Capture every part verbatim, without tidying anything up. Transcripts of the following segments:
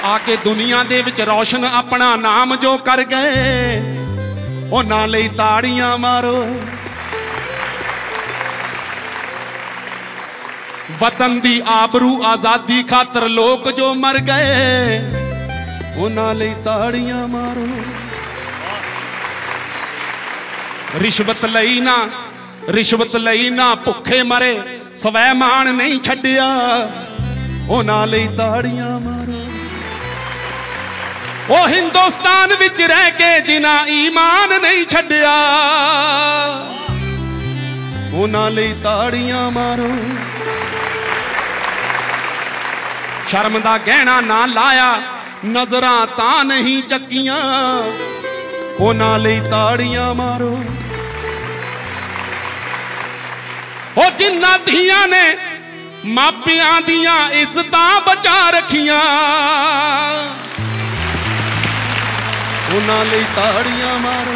आके दुनिया दे विच रोशन अपना नाम जो कर गए, उन्हां लई ताड़ियां मारो। वतन दी आबरू आजादी खातर लोग जो मर गए, उन्हां लई ताड़ियां मारो। रिश्वत लई ना रिश्वत लई ना भुखे मरे, स्वैमान नहीं छड्डिया, उन्हां लई ताड़ियां मारो। ओ हिंदुस्तान विच रह के जिन्हां ईमान नहीं छड्डिया, उन्हां लई ताड़ियां मारो। शर्म दा गहना ना लाया, नजरां तां नहीं चक्कियां, उन्हां लई ताड़ियां मारो। ओ जिन्हां धीआं ने मापियां दियां इज्जतां बचा रखियां, उन्हां लई ताड़ियां मारो।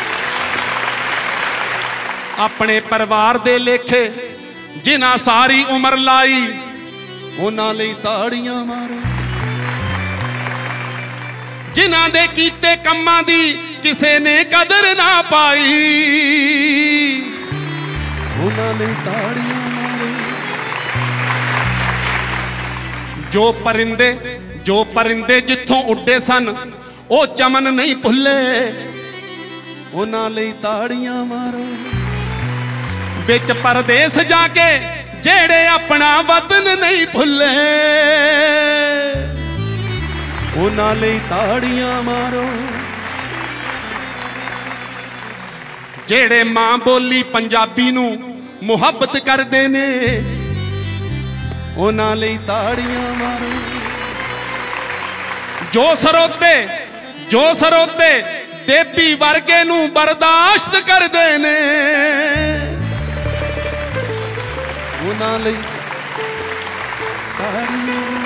अपने परिवार दे लेखे जिन्हां सारी उम्र लाई, उन्हां लई ताड़ियां मारो। जिन्हां दे कीते कम्मां दी किसे ने कदर ना पाई, उन्हां लई ताड़ियां मारो। जो परिंदे जो परिंदे जिथों उड्डे सन, ओ चमन नहीं भुले, उन्हां लई ताड़ियां मारो। विच परदेस जाके जेड़े अपना वतन नहीं भुले, उन्हां लई ताड़ियां मारो। जेड़े मां बोली पंजाबी नू मुहब्बत करदे ने, उन्हां लई ताड़ियां मारो। जो सरोते जो सरोते देवी वर्गे नू बर्दाश्त करदे ने, उन्हां लई ताड़ियां